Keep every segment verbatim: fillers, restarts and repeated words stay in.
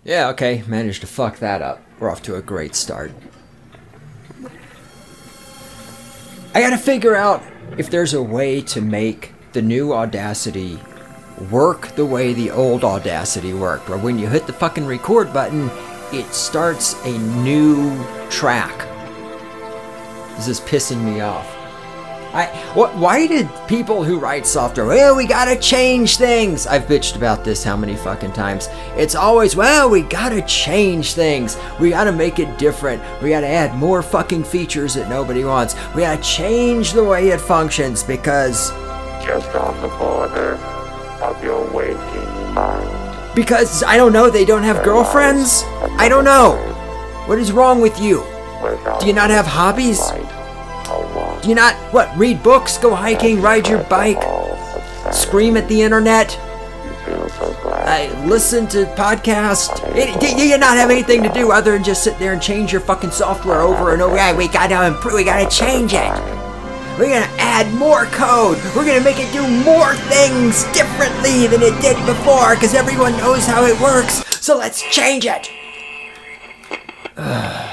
Yeah, okay, managed to fuck that up. We're off to a great start. I gotta figure out if there's a way to make the new Audacity work the way the old Audacity worked, where when you hit the fucking record button, it starts a new track. This is pissing me off. I what? Why did people who write software, well, we gotta change things? I've bitched about this how many fucking times. It's always, well, we gotta change things. We gotta make it different. We gotta add more fucking features that nobody wants. We gotta change the way it functions because... Just on the border of your waking mind. Because, I don't know, they don't have girlfriends? I don't know. What is wrong with you? Do you not have hobbies? Do you not, what, read books, go hiking, ride your bike, scream at the internet, uh, listen to podcasts? Do you not have anything to do other than just sit there and change your fucking software over and over? Yeah, we gotta improve, we gotta change it. We're gonna add more code. We're gonna make it do more things differently than it did before because everyone knows how it works, so let's change it. Ugh.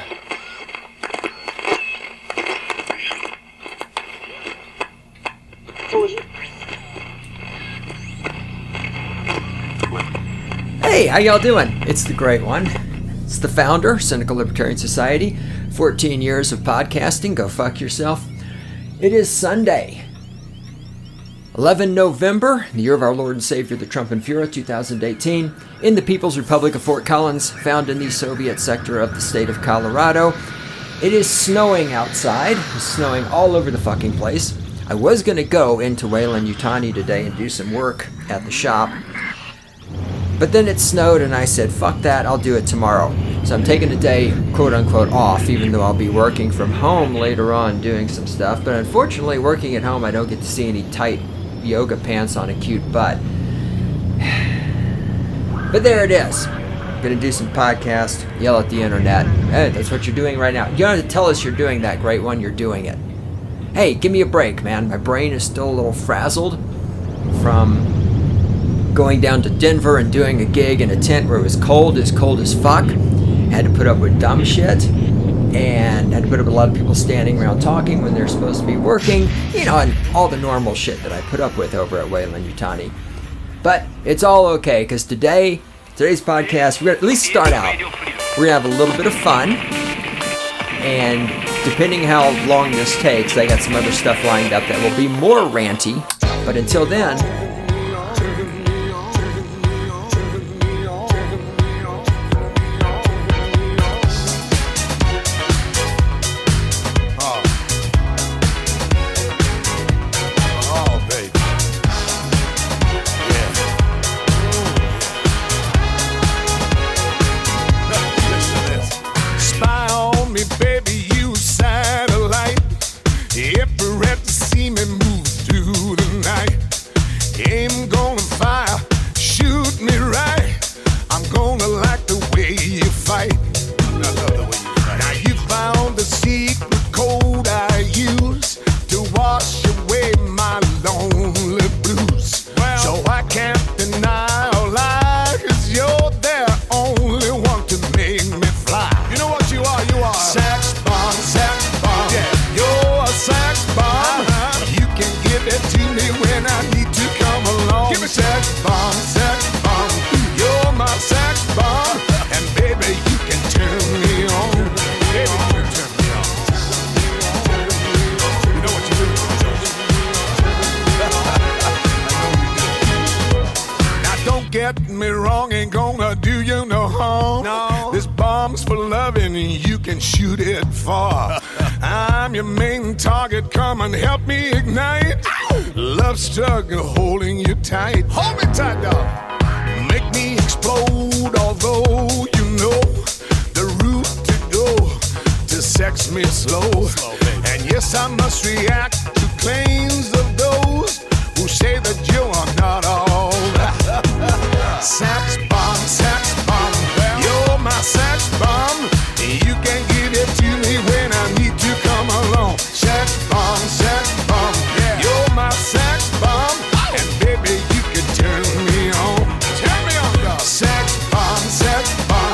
Hey, how y'all doing? It's the Great One. It's the founder, Cynical Libertarian Society. fourteen years of podcasting. Go fuck yourself. It is Sunday, eleventh of November, the year of our Lord and Savior, the Trump and Fuhrer, two thousand eighteen, in the People's Republic of Fort Collins, found in the Soviet sector of the state of Colorado. It is snowing outside. It's snowing all over the fucking place. I was going to go into Weyland-Yutani today and do some work at the shop. But then it snowed and I said, fuck that, I'll do it tomorrow. So I'm taking a day, quote unquote, off, even though I'll be working from home later on doing some stuff. But unfortunately, working at home, I don't get to see any tight yoga pants on a cute butt. But there it is. I'm going to do some podcast, yell at the internet. Hey, that's what you're doing right now. You don't have to tell us you're doing that, Great One, you're doing it. Hey, give me a break, man. My brain is still a little frazzled from going down to Denver and doing a gig in a tent where it was cold, as cold as fuck. Had to put up with dumb shit. And had to put up with a lot of people standing around talking when they're supposed to be working. You know, and all the normal shit that I put up with over at Weyland-Yutani. But it's all okay, because today, today's podcast, we're going to at least start out. We're going to have a little bit of fun. And depending how long this takes, I got some other stuff lined up that will be more ranty. But until then... shoot it far. I'm your main target, come and help me ignite. Love struggle holding you tight. Hold me tight, dog. Make me explode, although you know the route to go to sex me slow. slow and yes, I must react to claims of those who say that you are not all that. Sex bomb, sex bomb, well, you're my sex bomb. You can give it to me when I need to come along. Sex bomb, sex bomb, yeah. You're my sex bomb, and baby you can turn me on. Turn me on, dog. Sex bomb, sex bomb.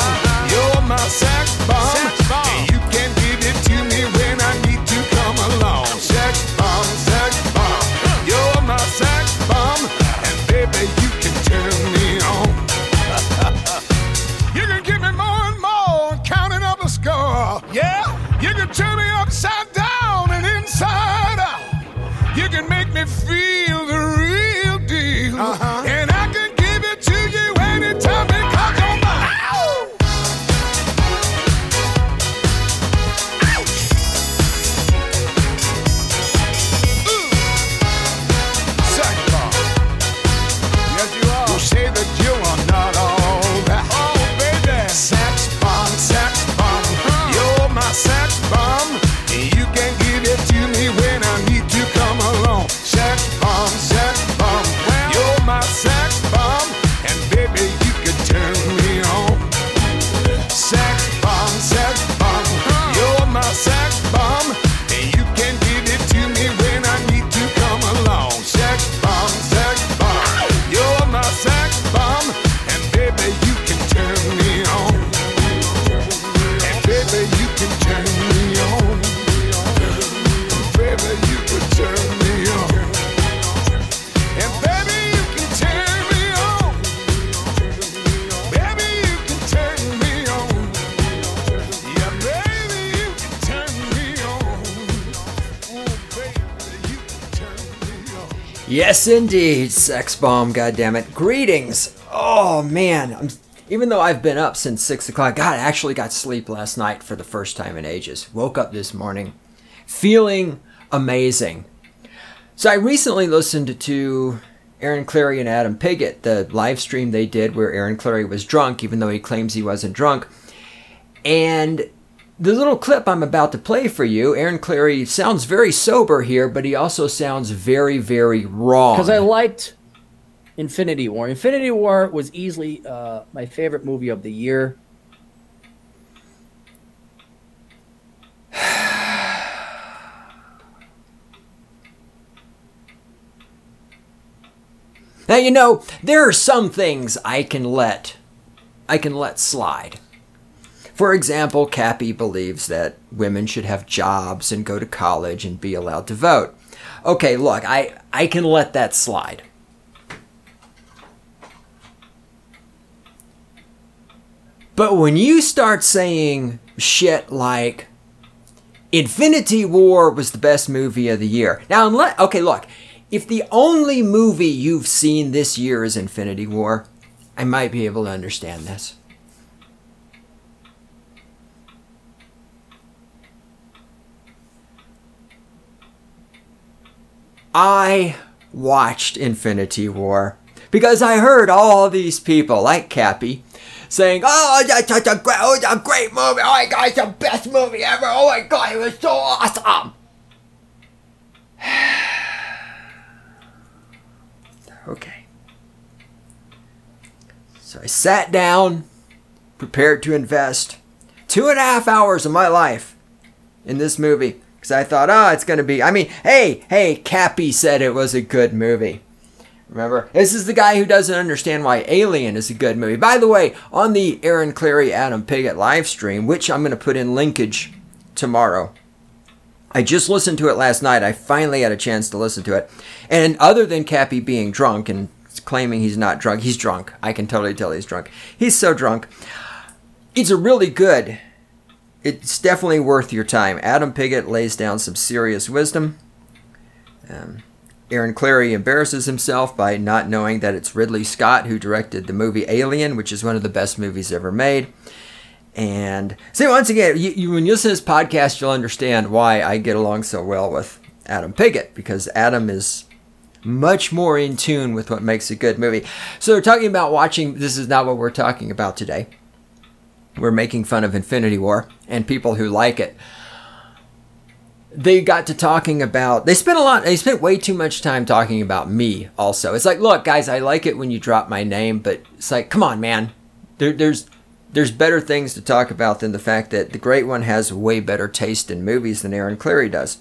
Yes, indeed, sex bomb. Goddammit. Greetings. Oh man, I'm, even though I've been up since six o'clock, God, I actually got sleep last night for the first time in ages. Woke up this morning, feeling amazing. So I recently listened to Aaron Clarey and Adam Piggott, the live stream they did where Aaron Clarey was drunk, even though he claims he wasn't drunk. And the little clip I'm about to play for you, Aaron Clarey sounds very sober here, but he also sounds very, very wrong. Because I liked Infinity War. Infinity War was easily uh, my favorite movie of the year. Now, you know, there are some things I can let, I can let slide. For example, Cappy believes that women should have jobs and go to college and be allowed to vote. Okay, look, I, I can let that slide. But when you start saying shit like, Infinity War was the best movie of the year. Now, unless, okay, look, if the only movie you've seen this year is Infinity War, I might be able to understand this. I watched Infinity War because I heard all these people, like Cappy, saying, oh, that's such a great, oh, a great movie. Oh my God, it's the best movie ever. Oh my God, it was so awesome. Okay. So I sat down, prepared to invest two and a half hours of my life in this movie. Because I thought, oh, it's going to be, I mean, hey, hey, Cappy said it was a good movie. Remember? This is the guy who doesn't understand why Alien is a good movie. By the way, on the Aaron Clarey, Adam Piggott live stream, which I'm going to put in linkage tomorrow. I just listened to it last night. I finally had a chance to listen to it. And other than Cappy being drunk and claiming he's not drunk, he's drunk. I can totally tell he's drunk. He's so drunk. It's a really good... It's definitely worth your time. Adam Piggott lays down some serious wisdom. Um, Aaron Clarey embarrasses himself by not knowing that it's Ridley Scott who directed the movie Alien, which is one of the best movies ever made. And see, once again, you, you, when you listen to this podcast, you'll understand why I get along so well with Adam Piggott, because Adam is much more in tune with what makes a good movie. So they're talking about watching, this is not what we're talking about today. We're making fun of Infinity War and people who like it. They got to talking about, they spent a lot, they spent way too much time talking about me also. It's like, look, guys, I like it when you drop my name, but it's like, come on, man. There, there's there's better things to talk about than the fact that the Great One has way better taste in movies than Aaron Clarey does.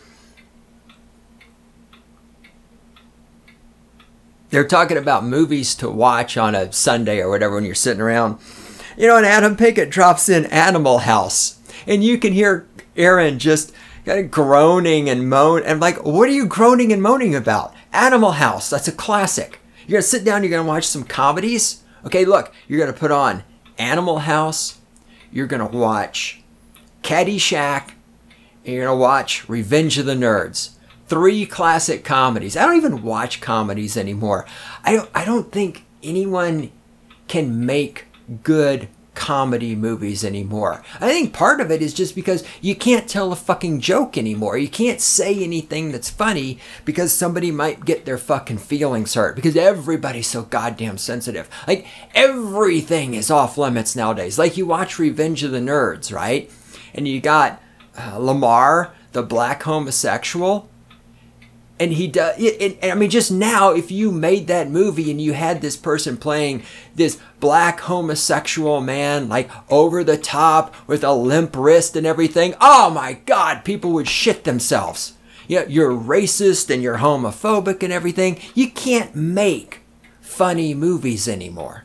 They're talking about movies to watch on a Sunday or whatever when you're sitting around. You know, and Adam Piggott drops in Animal House. And you can hear Aaron just kind of groaning and moan. And I'm like, what are you groaning and moaning about? Animal House, that's a classic. You're going to sit down, you're going to watch some comedies. Okay, look, you're going to put on Animal House. You're going to watch Caddyshack. And you're going to watch Revenge of the Nerds. Three classic comedies. I don't even watch comedies anymore. I don't, I don't think anyone can make good comedy movies anymore. I think part of it is just because you can't tell a fucking joke anymore. You can't say anything that's funny because somebody might get their fucking feelings hurt, because everybody's so goddamn sensitive. Like, everything is off limits nowadays. Like, you watch Revenge of the Nerds, right? And you got uh, Lamar, the black homosexual. And he does, it, it, I mean, just now, if you made that movie and you had this person playing this black homosexual man, like over the top with a limp wrist and everything, oh my God, people would shit themselves. You know, you're racist and you're homophobic and everything. You can't make funny movies anymore.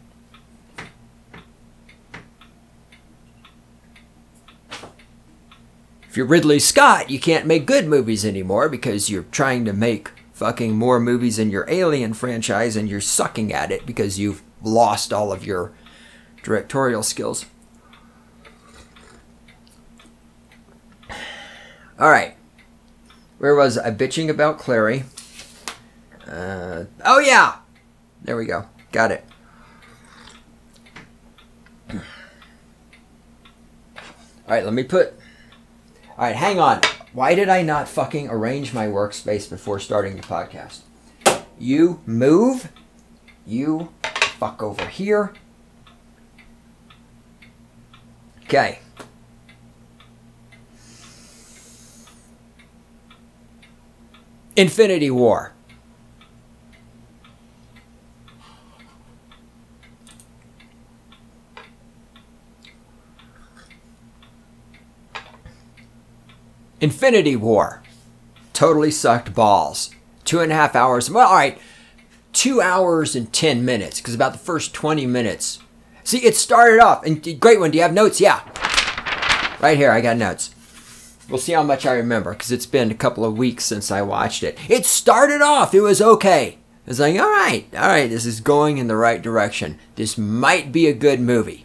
If you're Ridley Scott, you can't make good movies anymore because you're trying to make fucking more movies in your Alien franchise and you're sucking at it because you've lost all of your directorial skills. All right. Where was I? Bitching about Clarey. Uh, oh, yeah. There we go. Got it. All right, let me put... All right, hang on. Why did I not fucking arrange my workspace before starting the podcast? You move. You fuck over here. Okay. Infinity War. Infinity War. Totally sucked balls. Two and a half hours. Well, all right. Two hours and ten minutes. Because about the first twenty minutes. See, it started off. And great one. Do you have notes? Yeah. Right here. I got notes. We'll see how much I remember. Because it's been a couple of weeks since I watched it. It started off. It was okay. It was like, all right. All right. This is going in the right direction. This might be a good movie.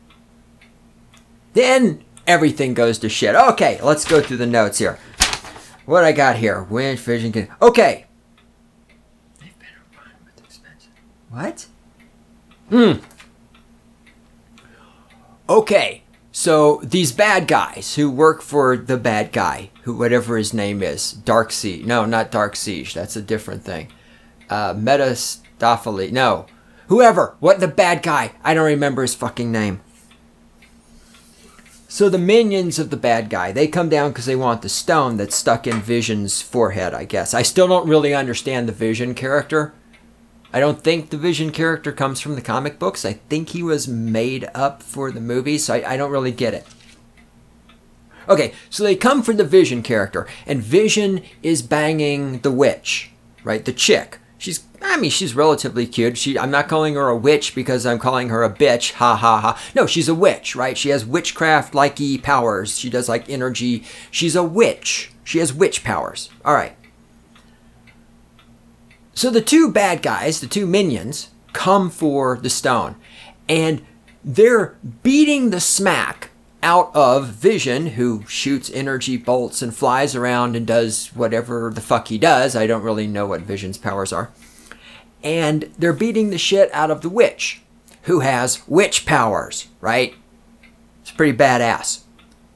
Then... everything goes to shit. Okay, let's go through the notes here. What I got here? Wind, vision, can... Okay. They've been run with expensive. What? Hmm. Okay, so these bad guys who work for the bad guy, who whatever his name is, Dark Siege. No, not Dark Siege. That's a different thing. Uh, Metastophily. No. Whoever. What the bad guy? I don't remember his fucking name. So the minions of the bad guy, they come down because they want the stone that's stuck in Vision's forehead, I guess. I still don't really understand the Vision character. I don't think the Vision character comes from the comic books. I think he was made up for the movie, so I, I don't really get it. Okay, so they come for the Vision character, and Vision is banging the witch, right? The chick. She's, I mean, she's relatively cute. She, I'm not calling her a witch because I'm calling her a bitch. Ha ha ha. No, she's a witch, right? She has witchcraft-likey powers. She does like energy. She's a witch. She has witch powers. All right. So the two bad guys, the two minions, come for the stone. And they're beating the smack out of Vision, who shoots energy bolts and flies around and does whatever the fuck he does. I don't really know what Vision's powers are. And they're beating the shit out of the witch, who has witch powers, right? It's pretty badass.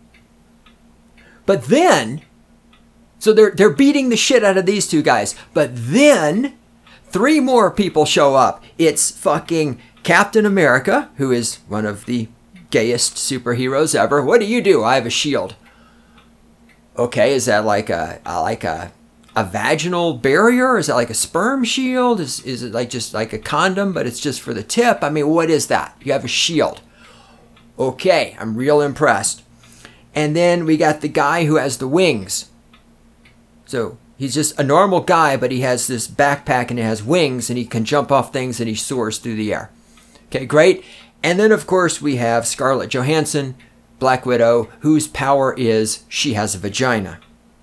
But then, so they're they're beating the shit out of these two guys. But then, three more people show up. It's fucking Captain America, who is one of the gayest superheroes ever. What do you do? I have a shield. Okay, is that like a, a like a a vaginal barrier? Is that like a sperm shield? Is is it like just like a condom, but it's just for the tip? I mean, what is that? You have a shield. Okay, I'm real impressed. And then we got the guy who has the wings. So he's just a normal guy, but he has this backpack and it has wings and he can jump off things and he soars through the air. Okay, great. And then, of course, we have Scarlett Johansson, Black Widow, whose power is she has a vagina.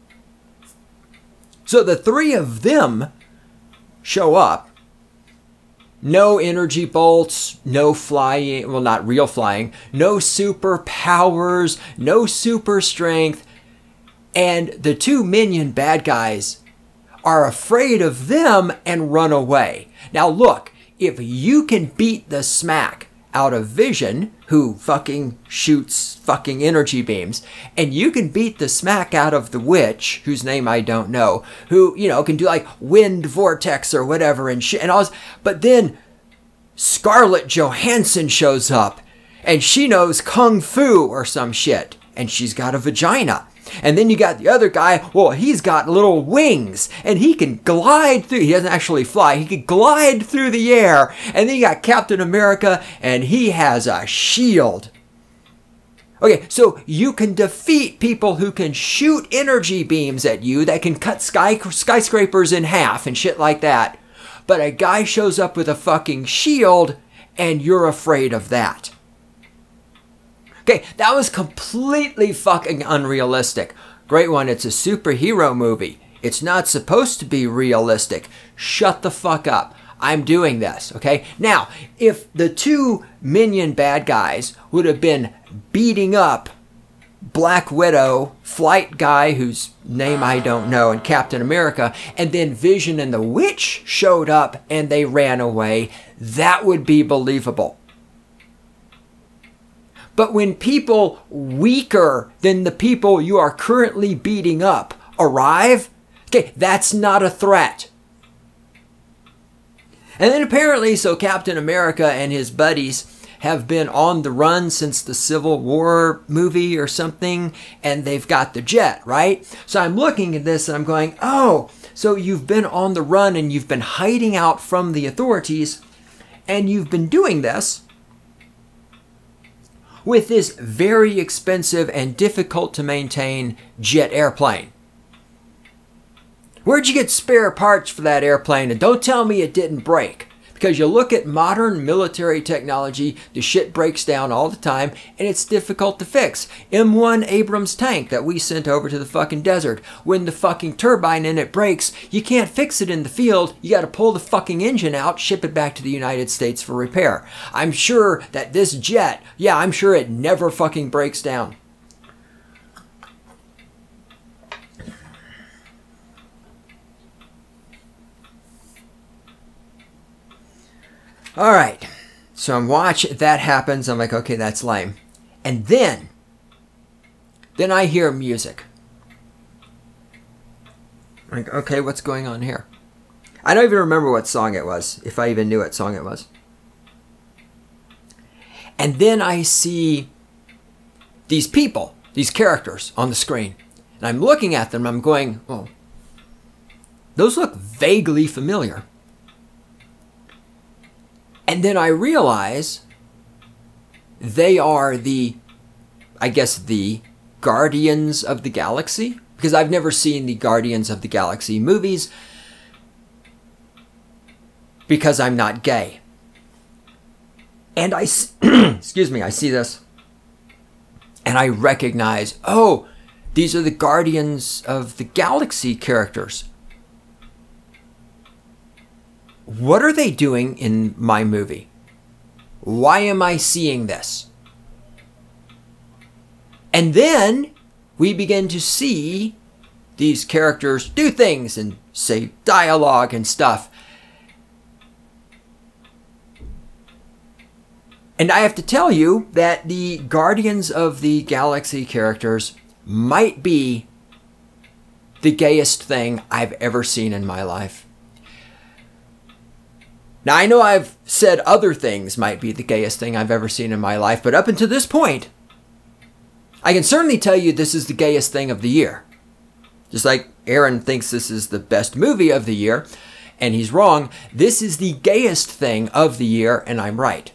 So the three of them show up. No energy bolts, no flying, well, not real flying, no superpowers, no super strength. And the two minion bad guys are afraid of them and run away. Now, look, if you can beat the smack out of Vision, who fucking shoots fucking energy beams, and you can beat the smack out of the witch, whose name I don't know, who, you know, can do like wind vortex or whatever and shit and all this, but then Scarlett Johansson shows up and she knows kung fu or some shit and she's got a vagina. And then you got the other guy, well, he's got little wings, and he can glide through, he doesn't actually fly, he can glide through the air. And then you got Captain America, and he has a shield. Okay, so you can defeat people who can shoot energy beams at you that can cut sky, skyscrapers in half and shit like that. But a guy shows up with a fucking shield, and you're afraid of that. Okay, that was completely fucking unrealistic. Great one, it's a superhero movie. It's not supposed to be realistic. Shut the fuck up. I'm doing this, okay? Now, if the two minion bad guys would have been beating up Black Widow, Flight Guy, whose name I don't know, and Captain America, and then Vision and the Witch showed up and they ran away, that would be believable. But when people weaker than the people you are currently beating up arrive, okay, that's not a threat. And then apparently, so Captain America and his buddies have been on the run since the Civil War movie or something, and they've got the jet, right? So I'm looking at this and I'm going, oh, so you've been on the run and you've been hiding out from the authorities, and you've been doing this with this very expensive and difficult to maintain jet airplane. Where'd you get spare parts for that airplane? And don't tell me it didn't break. Because you look at modern military technology, the shit breaks down all the time, and it's difficult to fix. M one Abrams tank that we sent over to the fucking desert, when the fucking turbine in it breaks, you can't fix it in the field. You got to pull the fucking engine out, ship it back to the United States for repair. I'm sure that this jet, yeah, I'm sure it never fucking breaks down. All right, so I'm watching, that happens, I'm like, okay, that's lame. And then, then I hear music. I'm like, okay, what's going on here? I don't even remember what song it was, if I even knew what song it was. And then I see these people, these characters on the screen. And I'm looking at them, and I'm going, oh, those look vaguely familiar. And then I realize they are the, I guess, the Guardians of the Galaxy. Because I've never seen the Guardians of the Galaxy movies. Because I'm not gay. And I, excuse me, I see this. And I recognize, oh, these are the Guardians of the Galaxy characters. What are they doing in my movie? Why am I seeing this? And then we begin to see these characters do things and say dialogue and stuff. And I have to tell you that the Guardians of the Galaxy characters might be the gayest thing I've ever seen in my life. Now, I know I've said other things might be the gayest thing I've ever seen in my life, but up until this point, I can certainly tell you this is the gayest thing of the year. Just like Aaron thinks this is the best movie of the year, and he's wrong. This is the gayest thing of the year, and I'm right.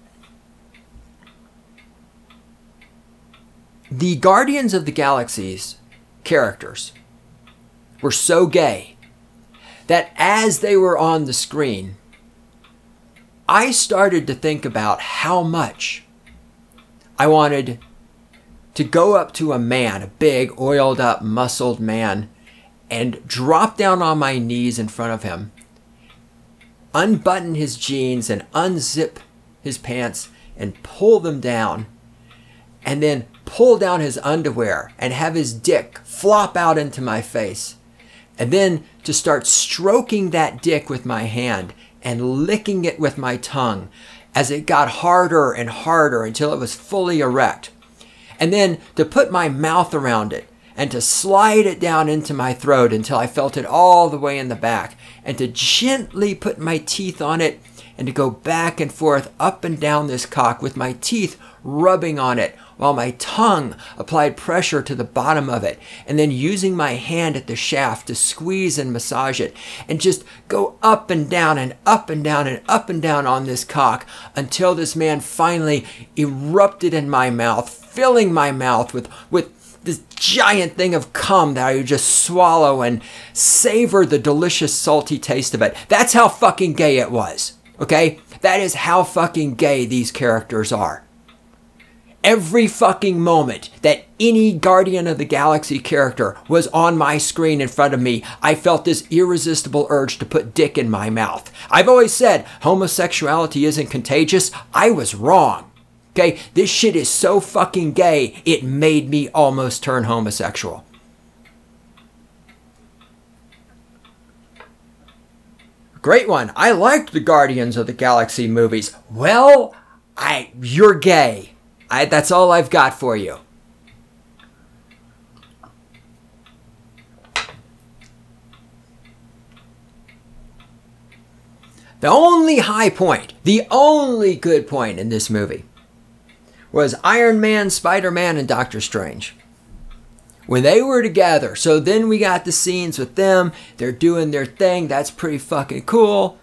The Guardians of the Galaxy's characters were so gay that as they were on the screen, I started to think about how much I wanted to go up to a man, a big, oiled up, muscled man, and drop down on my knees in front of him, unbutton his jeans and unzip his pants and pull them down, and then pull down his underwear and have his dick flop out into my face, and then to start stroking that dick with my hand and licking it with my tongue as it got harder and harder until it was fully erect. And then to put my mouth around it and to slide it down into my throat until I felt it all the way in the back, and to gently put my teeth on it and to go back and forth up and down this cock with my teeth rubbing on it while my tongue applied pressure to the bottom of it, and then using my hand at the shaft to squeeze and massage it, and just go up and down and up and down and up and down on this cock until this man finally erupted in my mouth, filling my mouth with, with this giant thing of cum that I would just swallow and savor the delicious salty taste of it. That's how fucking gay it was, okay? That is how fucking gay these characters are. Every fucking moment that any Guardian of the Galaxy character was on my screen in front of me, I felt this irresistible urge to put dick in my mouth. I've always said homosexuality isn't contagious. I was wrong. Okay, this shit is so fucking gay, it made me almost turn homosexual. Great one. I liked the Guardians of the Galaxy movies. Well, I you're gay. I, that's all I've got for you. The only high point, the only good point in this movie was Iron Man, Spider-Man, and Doctor Strange. When they were together, so then we got the scenes with them, they're doing their thing, that's pretty fucking cool.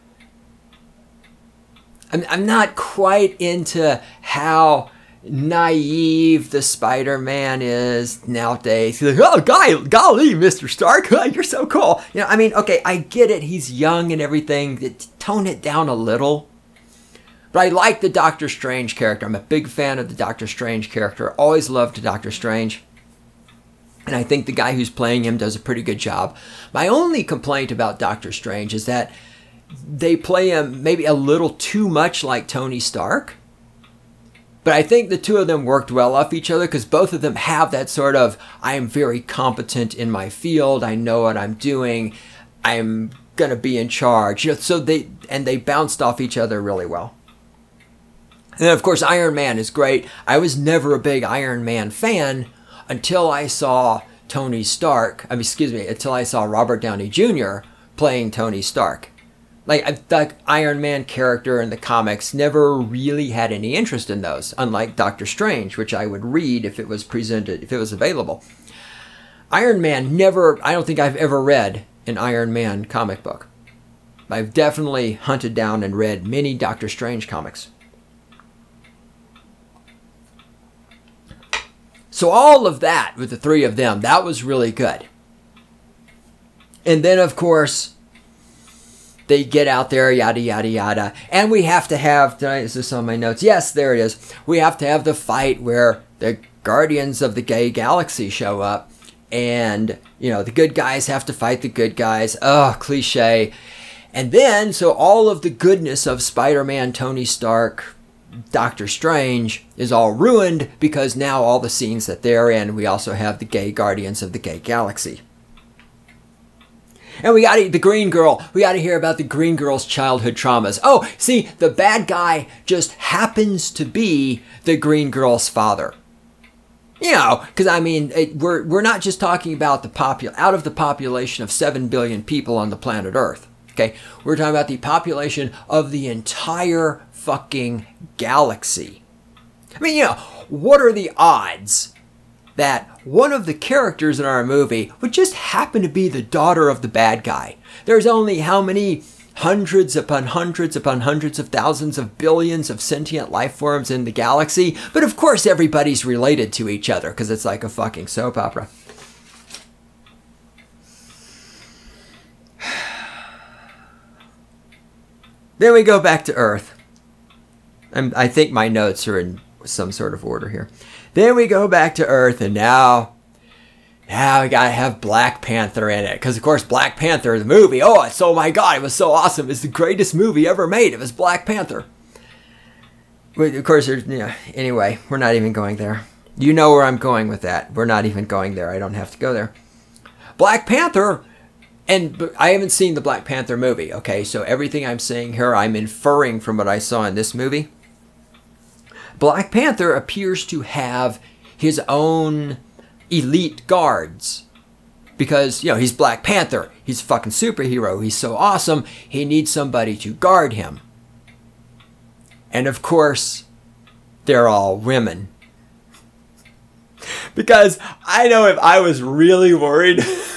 I'm, I'm not quite into how naive the Spider-Man is nowadays. He's like, oh, guy, golly, Mister Stark, you're so cool. You know, I mean, okay, I get it, he's young and everything, tone it down a little. But I like the Doctor Strange character. I'm a big fan of the Doctor Strange character. Always loved Doctor Strange. And I think the guy who's playing him does a pretty good job. My only complaint about Doctor Strange is that they play him maybe a little too much like Tony Stark. But I think the two of them worked well off each other because both of them have that sort of, I am very competent in my field. I know what I'm doing. I'm going to be in charge. You know, so they, and they bounced off each other really well. And then, of course, Iron Man is great. I was never a big Iron Man fan until I saw Tony Stark, I mean, excuse me, until I saw Robert Downey Junior playing Tony Stark. Like, the Iron Man character in the comics never really had any interest in those, unlike Doctor Strange, which I would read if it was presented, if it was available. Iron Man never, I don't think I've ever read an Iron Man comic book. I've definitely hunted down and read many Doctor Strange comics. So all of that with the three of them, that was really good. And then, of course, they get out there, yada, yada, yada. And we have to have, is this on my notes? Yes, there it is. We have to have the fight where the Guardians of the Gay Galaxy show up. And, you know, the good guys have to fight the good guys. Oh, cliche. And then, so all of the goodness of Spider-Man, Tony Stark, Doctor Strange is all ruined because now all the scenes that they're in, we also have the gay Guardians of the Gay Galaxy. And we got the Green Girl. We got to hear about the Green Girl's childhood traumas. Oh, see, the bad guy just happens to be the Green Girl's father. You know, because I mean, it, we're we're not just talking about the popul out of the population of seven billion people on the planet Earth. Okay, we're talking about the population of the entire fucking galaxy. I mean, you know, what are the odds that one of the characters in our movie would just happen to be the daughter of the bad guy? There's only how many hundreds upon hundreds upon hundreds of thousands of billions of sentient life forms in the galaxy, but of course everybody's related to each other because it's like a fucking soap opera. Then we go back to Earth. I'm, I think my notes are in some sort of order here. Then we go back to Earth, and now, now we gotta have Black Panther in it. Because, of course, Black Panther, the movie, oh, it's, oh my god, it was so awesome. It's the greatest movie ever made. It was Black Panther. But, of course, there's, you know, anyway, we're not even going there. You know where I'm going with that. We're not even going there. I don't have to go there. Black Panther... And I haven't seen the Black Panther movie, okay? So everything I'm saying here, I'm inferring from what I saw in this movie. Black Panther appears to have his own elite guards. Because, you know, he's Black Panther. He's a fucking superhero. He's so awesome. He needs somebody to guard him. And of course, they're all women. Because I know if I was really worried...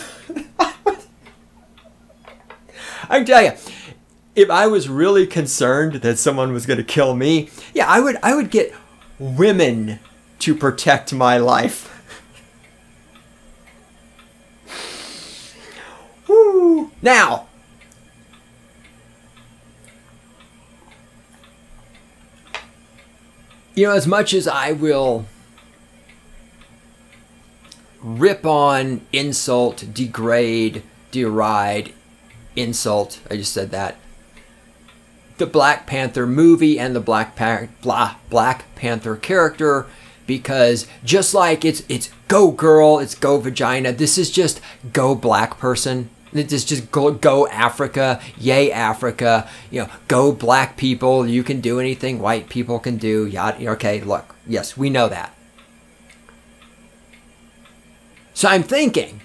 I can tell you, if I was really concerned that someone was going to kill me, yeah, I would I would get women to protect my life. Woo. Now, you know, as much as I will rip on, insult, degrade, deride, insult, I just said that, the Black Panther movie and the Black pa- blah, Black Panther character, because just like it's it's go girl, it's go vagina, this is just go black person. It's just go, go Africa, yay Africa, you know, go black people, you can do anything white people can do, yada. Okay, look, yes, we know that. So I'm thinking,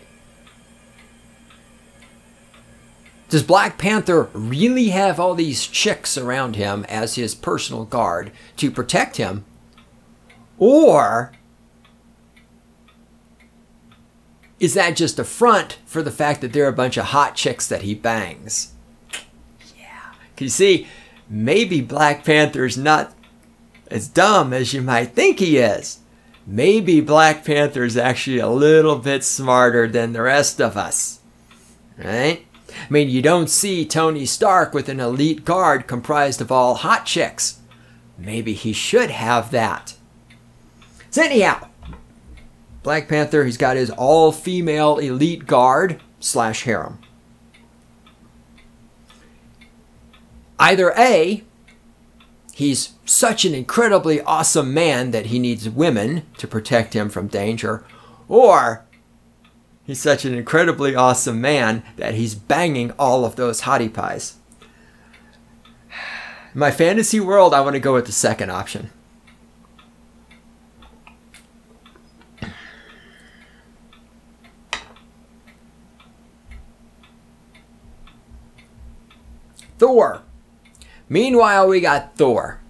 does Black Panther really have all these chicks around him as his personal guard to protect him? Or is that just a front for the fact that there are a bunch of hot chicks that he bangs? Yeah. Can you see, maybe Black Panther's not as dumb as you might think he is. Maybe Black Panther's actually a little bit smarter than the rest of us. Right? I mean, you don't see Tony Stark with an elite guard comprised of all hot chicks. Maybe he should have that. So anyhow, Black Panther, he's got his all-female elite guard slash harem. Either A, he's such an incredibly awesome man that he needs women to protect him from danger, or he's such an incredibly awesome man that he's banging all of those hottie pies. In my fantasy world, I want to go with the second option. Thor. Meanwhile, we got Thor.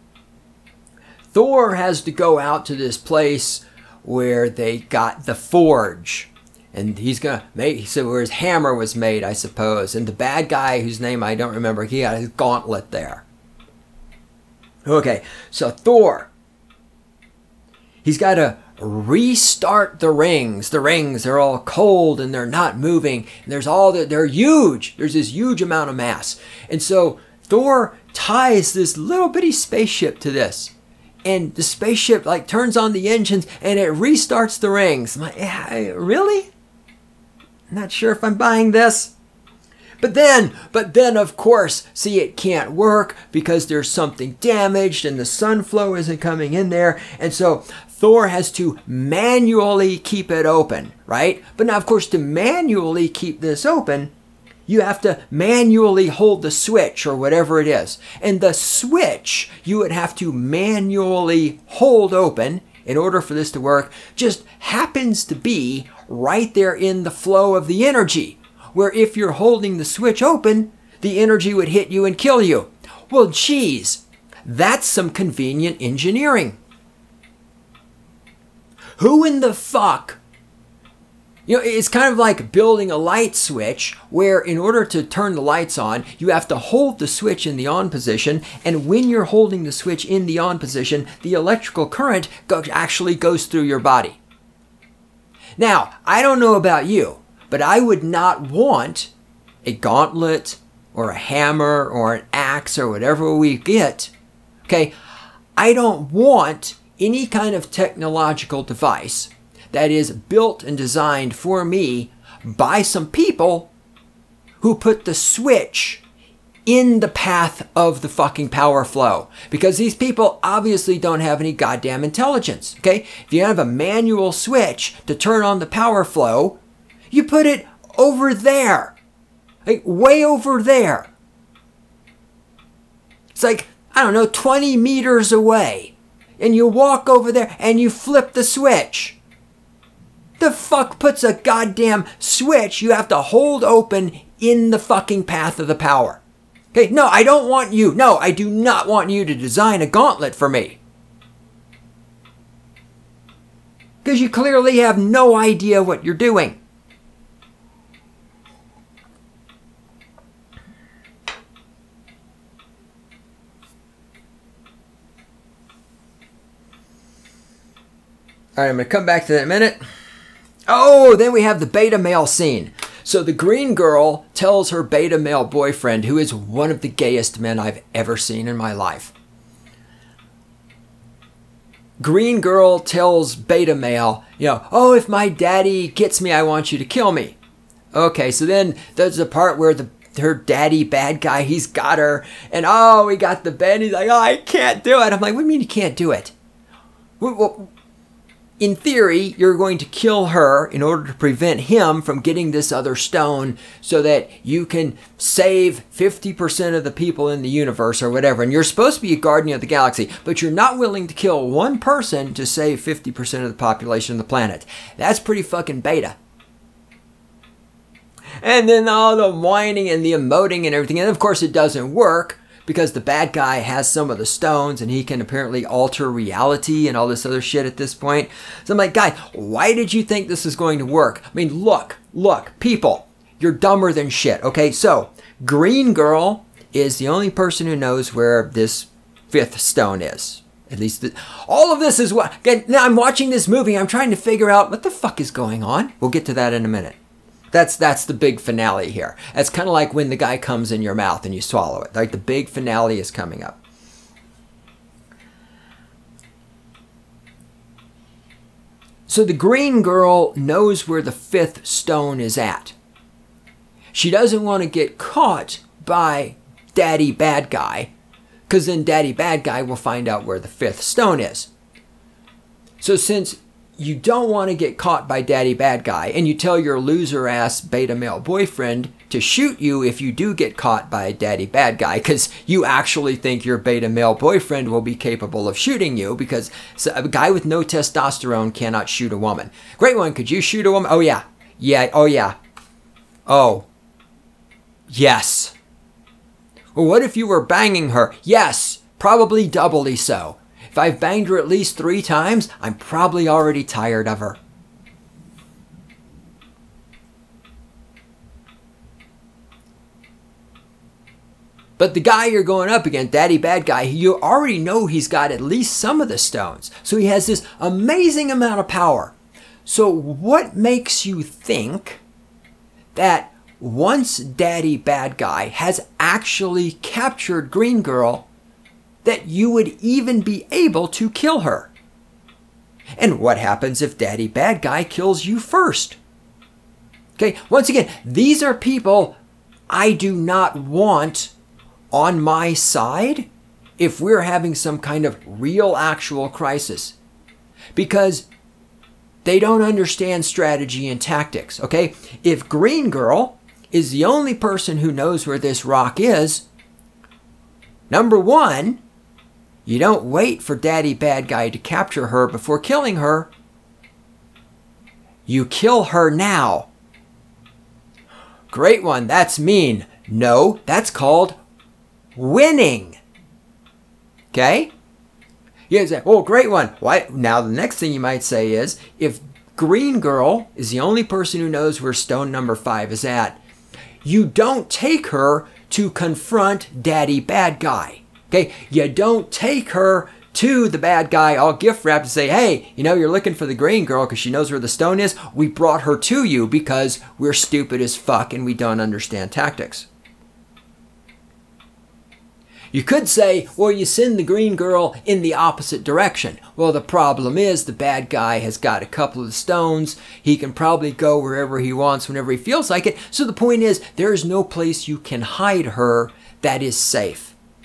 Thor has to go out to this place where they got the forge. And he's going to make, he said where his hammer was made, I suppose. And the bad guy, whose name I don't remember, he got his gauntlet there. Okay, so Thor. He's got to restart the rings. The rings, they're all cold and they're not moving. And there's all the, they're huge. There's this huge amount of mass. And so Thor ties this little bitty spaceship to this. And the spaceship like turns on the engines and it restarts the rings. I'm like, yeah, really? I'm not sure if I'm buying this. But then, but then of course, see, it can't work because there's something damaged and the sun flow isn't coming in there. And so Thor has to manually keep it open, right? But now, of course, to manually keep this open, you have to manually hold the switch or whatever it is. And the switch you would have to manually hold open in order for this to work just happens to be right there in the flow of the energy, where if you're holding the switch open, the energy would hit you and kill you. Well, geez, that's some convenient engineering. Who in the fuck? You know, it's kind of like building a light switch where in order to turn the lights on, you have to hold the switch in the on position. And when you're holding the switch in the on position, the electrical current go- actually goes through your body. Now, I don't know about you, but I would not want a gauntlet or a hammer or an axe or whatever we get. Okay, I don't want any kind of technological device that is built and designed for me by some people who put the switch in the path of the fucking power flow. Because these people obviously don't have any goddamn intelligence, okay? If you have a manual switch to turn on the power flow, you put it over there, like way over there. It's like, I don't know, twenty meters away. And you walk over there and you flip the switch. The fuck puts a goddamn switch you have to hold open in the fucking path of the power? Okay, no, I don't want you. No, I do not want you to design a gauntlet for me. Because you clearly have no idea what you're doing. All right, I'm going to come back to that in a minute. Oh, then we have the beta male scene. So the green girl tells her beta male boyfriend, who is one of the gayest men I've ever seen in my life. Green girl tells beta male, you know, oh, if my daddy gets me, I want you to kill me. Okay, so then there's a part where the her daddy bad guy, he's got her, and oh, he got the bed. He's like, oh, I can't do it. I'm like, what do you mean you can't do it? Well, in theory, you're going to kill her in order to prevent him from getting this other stone so that you can save fifty percent of the people in the universe or whatever. And you're supposed to be a guardian of the galaxy, but you're not willing to kill one person to save fifty percent of the population of the planet. That's pretty fucking beta. And then all the whining and the emoting and everything. And of course it doesn't work because the bad guy has some of the stones and he can apparently alter reality and all this other shit at this point. So I'm like, guy, why did you think this is going to work? I mean, look, look, people, you're dumber than shit. Okay, so Green Girl is the only person who knows where this fifth stone is. At least the, all of this is what, again, now I'm watching this movie. I'm trying to figure out what the fuck is going on. We'll get to that in a minute. That's that's the big finale here. It's kind of like when the guy comes in your mouth and you swallow it. Like the big finale is coming up. So the Green Girl knows where the fifth stone is at. She doesn't want to get caught by Daddy Bad Guy, because then Daddy Bad Guy will find out where the fifth stone is. So since you don't want to get caught by Daddy Bad Guy, and you tell your loser ass beta male boyfriend to shoot you if you do get caught by Daddy Bad Guy, because you actually think your beta male boyfriend will be capable of shooting you, because a guy with no testosterone cannot shoot a woman. Great one, could you shoot a woman? Oh yeah. Yeah, oh yeah. Oh. Yes. Well, what if you were banging her? Yes, probably doubly so. If I've banged her at least three times, I'm probably already tired of her. But the guy you're going up against, Daddy Bad Guy, you already know he's got at least some of the stones. So he has this amazing amount of power. So what makes you think that once Daddy Bad Guy has actually captured Green Girl, that you would even be able to kill her? And what happens if Daddy Bad Guy kills you first? Okay, once again, these are people I do not want on my side if we're having some kind of real actual crisis, because they don't understand strategy and tactics, okay? If Green Girl is the only person who knows where this rock is, number one, you don't wait for Daddy Bad Guy to capture her before killing her. You kill her now. Great one, that's mean. No, that's called winning. Okay? You say, oh, great one. Why? Now the next thing you might say is, if Green Girl is the only person who knows where stone number five is at, you don't take her to confront Daddy Bad Guy. Okay, you don't take her to the bad guy all gift wrapped and say, hey, you know, you're looking for the Green Girl because she knows where the stone is. We brought her to you because we're stupid as fuck and we don't understand tactics. You could say, well, you send the Green Girl in the opposite direction. Well, the problem is the bad guy has got a couple of stones. He can probably go wherever he wants whenever he feels like it. So the point is, there is no place you can hide her that is safe.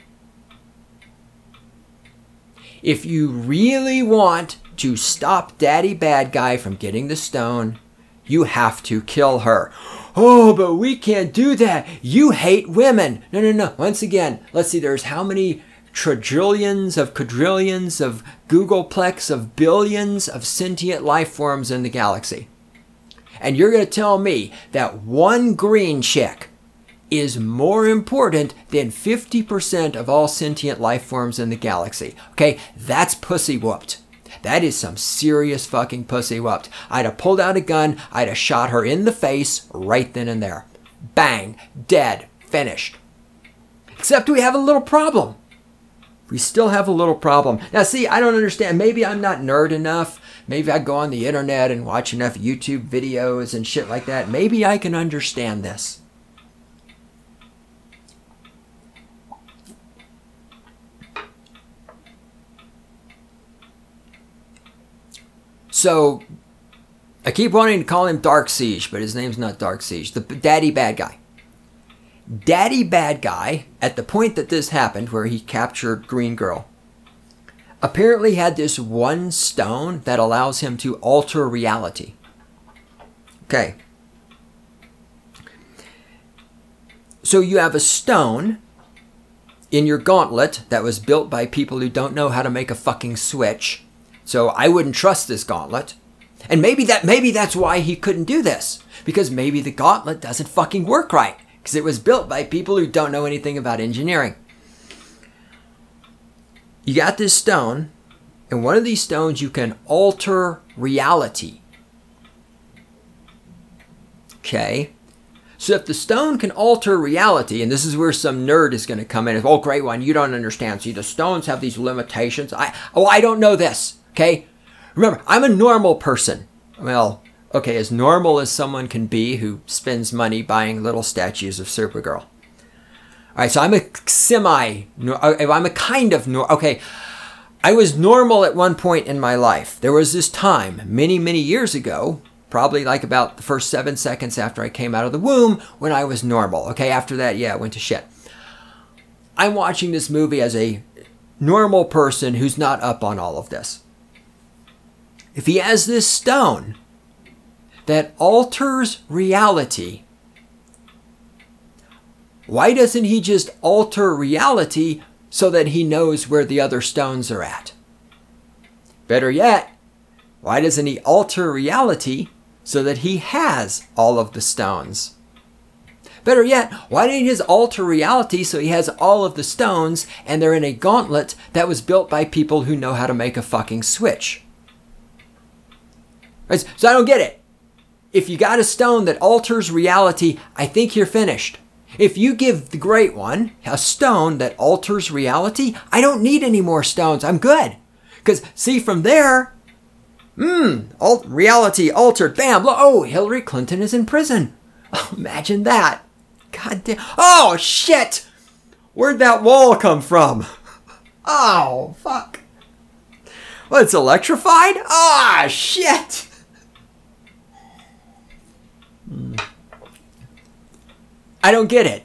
If you really want to stop Daddy Bad Guy from getting the stone, you have to kill her. Oh, but we can't do that. You hate women. No, no, no. Once again, let's see, there's how many trillions of quadrillions of Googleplex of billions of sentient life forms in the galaxy. And you're going to tell me that one green chick is more important than fifty percent of all sentient life forms in the galaxy. Okay, that's pussy whooped. That is some serious fucking pussy whooped. I'd have pulled out a gun, I'd have shot her in the face right then and there. Bang, dead, finished. Except we have a little problem. We still have a little problem. Now see, I don't understand. Maybe I'm not nerd enough. Maybe I go on the internet and watch enough YouTube videos and shit like that. Maybe I can understand this. So, I keep wanting to call him Dark Siege, but his name's not Dark Siege. The Daddy Bad Guy. Daddy Bad Guy, at the point that this happened, where he captured Green Girl, apparently had this one stone that allows him to alter reality. Okay. So you have a stone in your gauntlet that was built by people who don't know how to make a fucking switch. So I wouldn't trust this gauntlet. And maybe that maybe that's why he couldn't do this. Because maybe the gauntlet doesn't fucking work right. Because it was built by people who don't know anything about engineering. You got this stone, and one of these stones you can alter reality. Okay. So if the stone can alter reality, and this is where some nerd is going to come in, oh, great one, you don't understand. See, the stones have these limitations. I oh, I don't know this. Okay. Remember, I'm a normal person. Well, okay, as normal as someone can be who spends money buying little statues of Supergirl. All right, so I'm a semi, I'm a kind of, okay, I was normal at one point in my life. There was this time, many, many years ago, probably like about the first seven seconds after I came out of the womb, when I was normal. Okay, after that, yeah, it went to shit. I'm watching this movie as a normal person who's not up on all of this. If he has this stone that alters reality, why doesn't he just alter reality so that he knows where the other stones are at? Better yet, why doesn't he alter reality so that he has all of the stones? Better yet, why didn't he just alter reality so he has all of the stones and they're in a gauntlet that was built by people who know how to make a fucking switch? Right, so I don't get it. If you got a stone that alters reality, I think you're finished. If you give the Great One a stone that alters reality, I don't need any more stones. I'm good. Because, see, from there, mmm, alt- reality altered. Bam. Oh, Hillary Clinton is in prison. Oh, imagine that. God damn. Oh, shit. Where'd that wall come from? Oh, fuck. Well, it's electrified? Ah, shit. Hmm. I don't get it.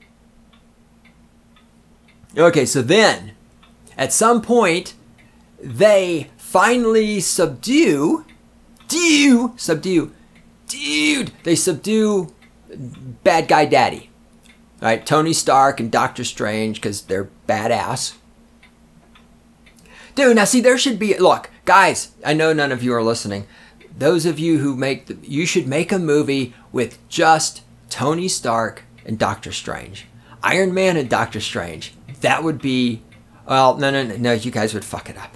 Okay, so then, at some point, they finally subdue, do, subdue, dude, they subdue Bad Guy Daddy. All right, Tony Stark and Doctor Strange, because they're badass. Dude, now see, there should be, look, guys, I know none of you are listening. Those of you who make, the, you should make a movie with just Tony Stark and Doctor Strange. Iron Man and Doctor Strange. That would be, well, no, no, no, no, you guys would fuck it up.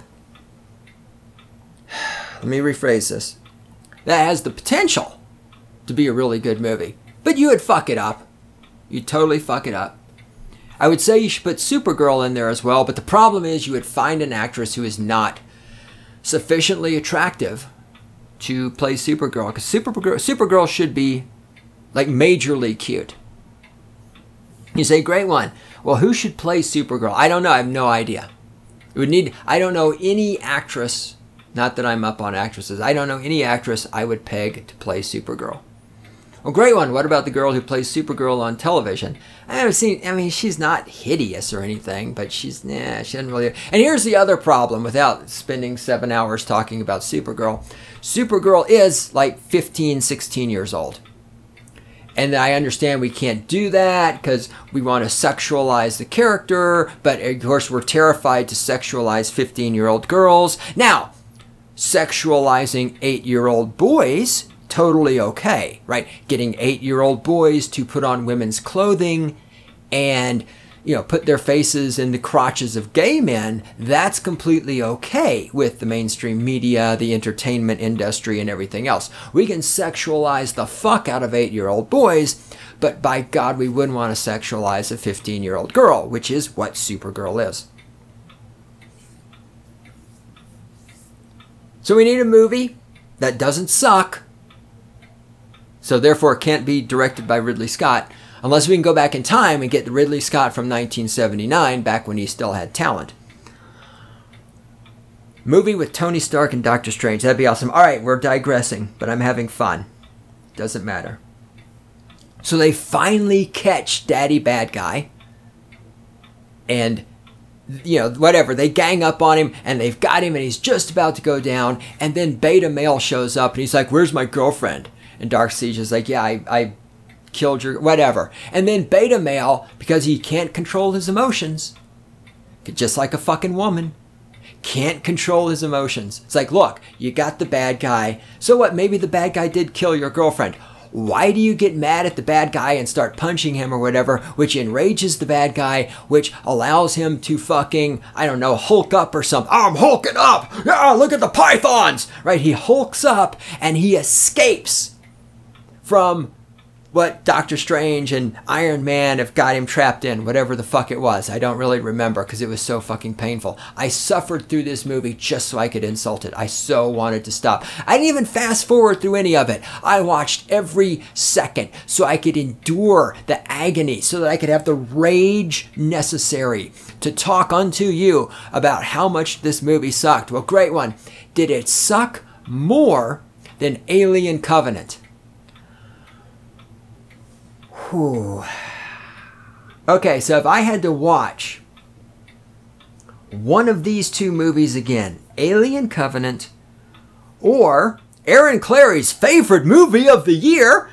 Let me rephrase this. That has the potential to be a really good movie. But you would fuck it up. You'd totally fuck it up. I would say you should put Supergirl in there as well, but the problem is you would find an actress who is not sufficiently attractive to play Supergirl. Because Supergirl, Supergirl should be like majorly cute. You say, great one. Well, who should play Supergirl? I don't know. I have no idea. It would need, I don't know any actress, not that I'm up on actresses, I don't know any actress I would peg to play Supergirl. Well, great one. What about the girl who plays Supergirl on television? I haven't seen, I mean, she's not hideous or anything, but she's, nah, she doesn't really. And here's the other problem without spending seven hours talking about Supergirl. Supergirl is like fifteen, sixteen years old. And I understand we can't do that because we want to sexualize the character, but of course we're terrified to sexualize fifteen-year-old girls. Now, sexualizing eight-year-old boys, totally okay, right? Getting eight-year-old boys to put on women's clothing and, you know, put their faces in the crotches of gay men, that's completely okay with the mainstream media, the entertainment industry, and everything else. We can sexualize the fuck out of eight-year-old boys, but by God, we wouldn't want to sexualize a fifteen-year-old girl, which is what Supergirl is. So we need a movie that doesn't suck, so therefore it can't be directed by Ridley Scott, unless we can go back in time and get Ridley Scott from nineteen seventy-nine, back when he still had talent. Movie with Tony Stark and Doctor Strange. That'd be awesome. All right, we're digressing, but I'm having fun. Doesn't matter. So they finally catch Daddy Bad Guy. And, you know, whatever. They gang up on him and they've got him and he's just about to go down. And then Beta Male shows up and he's like, where's my girlfriend? And Darkseid is like, yeah, I, I killed your, whatever. And then Beta Male, because he can't control his emotions, just like a fucking woman, can't control his emotions. It's like, look, you got the bad guy. So what? Maybe the bad guy did kill your girlfriend. Why do you get mad at the bad guy and start punching him or whatever, which enrages the bad guy, which allows him to fucking, I don't know, hulk up or something. Oh, I'm hulking up. Yeah, look at the pythons. Right? He hulks up and he escapes from what Doctor Strange and Iron Man have got him trapped in, whatever the fuck it was. I don't really remember because it was so fucking painful. I suffered through this movie just so I could insult it. I so wanted to stop. I didn't even fast forward through any of it. I watched every second so I could endure the agony, so that I could have the rage necessary to talk unto you about how much this movie sucked. Well, great one. Did it suck more than Alien Covenant? Whew. Okay, so if I had to watch one of these two movies again, Alien Covenant or Aaron Clary's favorite movie of the year,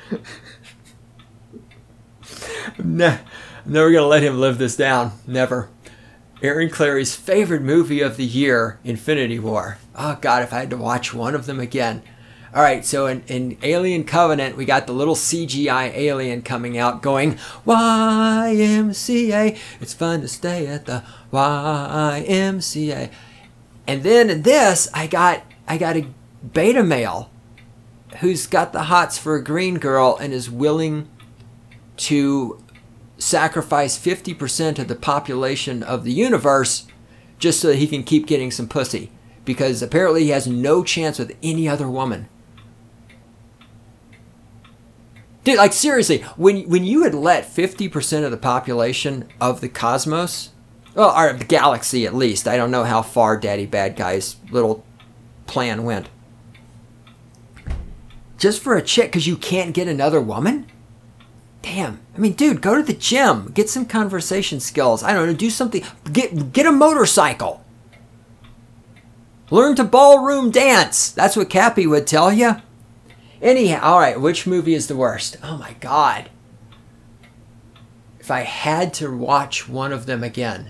I'm never going to let him live this down. Never. Aaron Clary's favorite movie of the year, Infinity War. Oh, God, if I had to watch one of them again. All right, so in, in Alien Covenant, we got the little C G I alien coming out going, Y M C A, it's fun to stay at the Y M C A. And then in this, I got I got a beta male who's got the hots for a green girl and is willing to sacrifice fifty percent of the population of the universe just so that he can keep getting some pussy. Because apparently he has no chance with any other woman. Dude, like seriously, when when you had let fifty percent of the population of the cosmos, well, or the galaxy at least, I don't know how far Daddy Bad Guy's little plan went. Just for a chick, because you can't get another woman? Damn. I mean, dude, go to the gym. Get some conversation skills. I don't know, do something. Get, get a motorcycle. Learn to ballroom dance. That's what Cappy would tell you. Anyhow, all right, which movie is the worst? Oh my God. If I had to watch one of them again.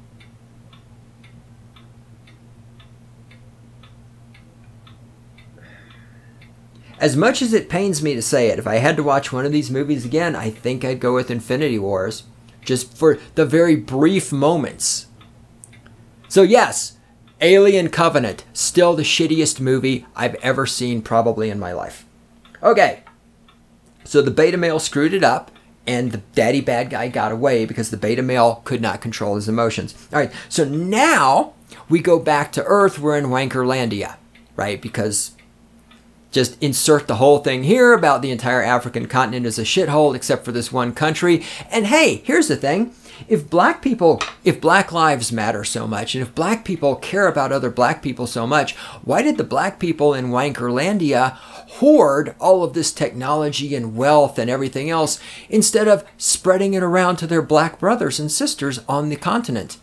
As much as it pains me to say it, if I had to watch one of these movies again, I think I'd go with Infinity Wars. Just for the very brief moments. So yes, Alien Covenant, still the shittiest movie I've ever seen probably in my life. Okay, so the beta male screwed it up, and the daddy bad guy got away because the beta male could not control his emotions. All right, so now we go back to Earth. We're in Wankerlandia, right? Because just insert the whole thing here about the entire African continent is a shithole except for this one country. And hey, here's the thing. If black people, if black lives matter so much, and if black people care about other black people so much, why did the black people in Wankerlandia hoard all of this technology and wealth and everything else instead of spreading it around to their black brothers and sisters on the continent?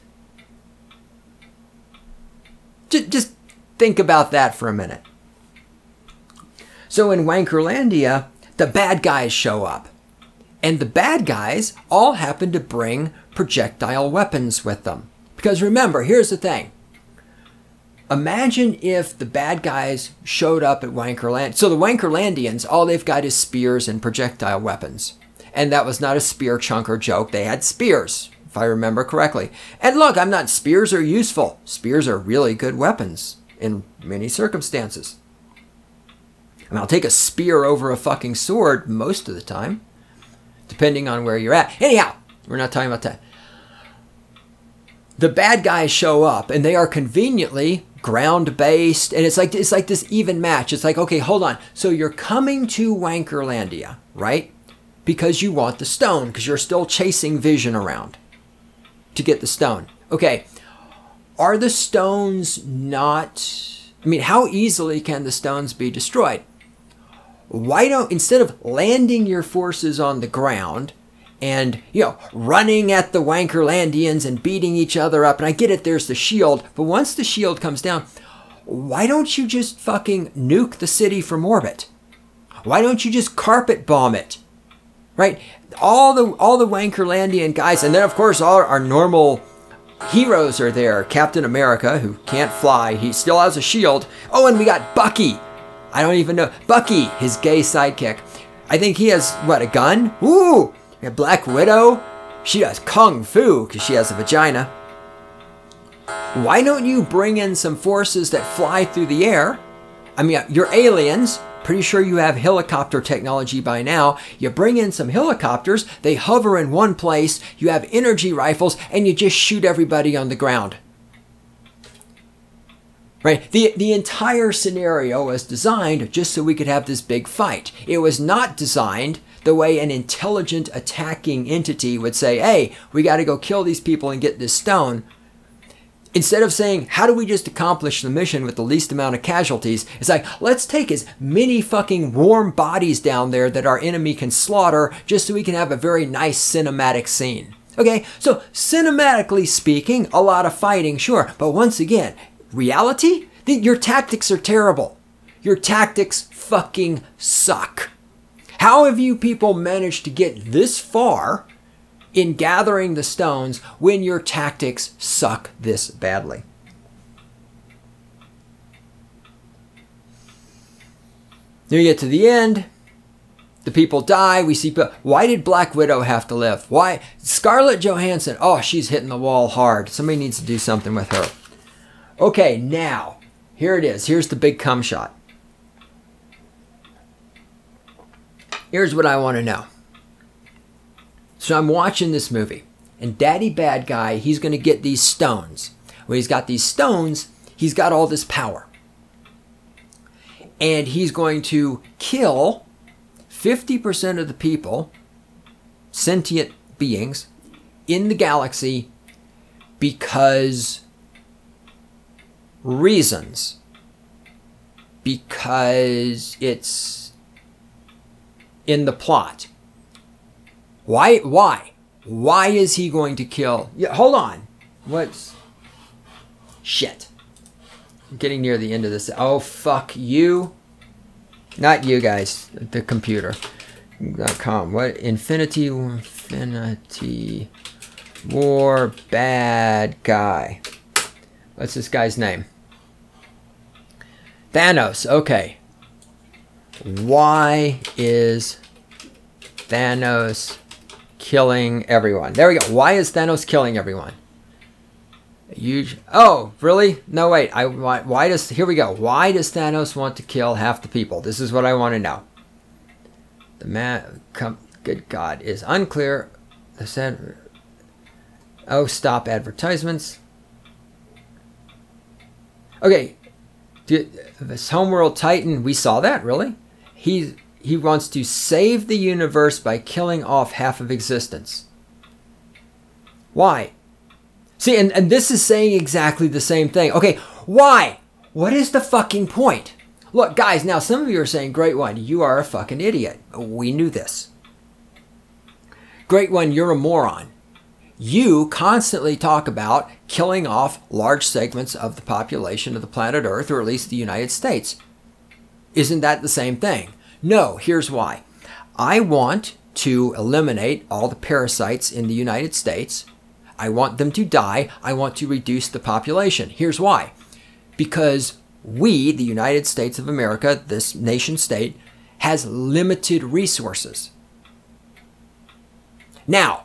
Just think about that for a minute. So in Wankerlandia, the bad guys show up. And the bad guys all happen to bring projectile weapons with them. Because remember, here's the thing. Imagine if the bad guys showed up at Wankerland. So the Wankerlandians, all they've got is spears and projectile weapons. And that was not a spear chunker joke. They had spears, if I remember correctly. And look, I'm not, spears are useful. Spears are really good weapons in many circumstances. And I'll take a spear over a fucking sword most of the time. Depending on where you're at. Anyhow, we're not talking about that. The bad guys show up, and they are conveniently ground-based, and it's like it's like this even match. It's like, okay, hold on. So you're coming to Wankerlandia, right? Because you want the stone, because you're still chasing Vision around to get the stone. Okay, are the stones not... I mean, how easily can the stones be destroyed? why don't, instead of landing your forces on the ground and, you know, running at the Wankerlandians and beating each other up, and I get it, there's the shield, but once the shield comes down, why don't you just fucking nuke the city from orbit? Why don't you just carpet bomb it? Right? All the all the Wankerlandian guys, and then of course all our normal heroes are there. Captain America, who can't fly, he still has a shield. Oh, and we got Bucky. I don't even know. Bucky, his gay sidekick. I think he has, what, a gun? Ooh! We have Black Widow. She does kung fu because she has a vagina. Why don't you bring in some forces that fly through the air? I mean, you're aliens. Pretty sure you have helicopter technology by now. You bring in some helicopters, they hover in one place, you have energy rifles, and you just shoot everybody on the ground. Right? The, the entire scenario was designed just so we could have this big fight. It was not designed the way an intelligent attacking entity would say, hey, we got to go kill these people and get this stone. Instead of saying, how do we just accomplish the mission with the least amount of casualties? It's like, let's take as many fucking warm bodies down there that our enemy can slaughter just so we can have a very nice cinematic scene. Okay, so cinematically speaking, a lot of fighting, sure. But once again, reality? Your tactics are terrible. Your tactics fucking suck. How have you people managed to get this far in gathering the stones when your tactics suck this badly? Then you get to the end. The people die. We see. Why did Black Widow have to live? Why? Scarlett Johansson. Oh, she's hitting the wall hard. Somebody needs to do something with her. Okay, now, here it is. Here's the big cum shot. Here's what I want to know. So I'm watching this movie, and Daddy Bad Guy, he's going to get these stones. When he's got these stones, he's got all this power. And he's going to kill fifty percent of the people, sentient beings, in the galaxy because reasons. Because it's in the plot. Why? Why? Why is he going to kill? Yeah, hold on. What's... Shit. I'm getting near the end of this. Oh, fuck you. Not you guys. The computer. .com. What? Infinity... Infinity... War Bad Guy. What's this guy's name? Thanos. Okay. Why is Thanos killing everyone? There we go. Why is Thanos killing everyone? Huge. Oh, really? No, wait. I why, why does here we go. Why does Thanos want to kill half the people? This is what I want to know. The man, come, good God, is unclear. The said. Oh, stop advertisements. Okay, this Homeworld Titan. We saw that, really. He he wants to save the universe by killing off half of existence. Why? See, and, and this is saying exactly the same thing. Okay, why? What is the fucking point? Look, guys, now some of you are saying, Great One, you are a fucking idiot. We knew this. Great One, you're a moron. You constantly talk about killing off large segments of the population of the planet Earth, or at least the United States. Isn't that the same thing? No, here's why. I want to eliminate all the parasites in the United States. I want them to die. I want to reduce the population. Here's why. Because we, the United States of America, this nation state, has limited resources. Now,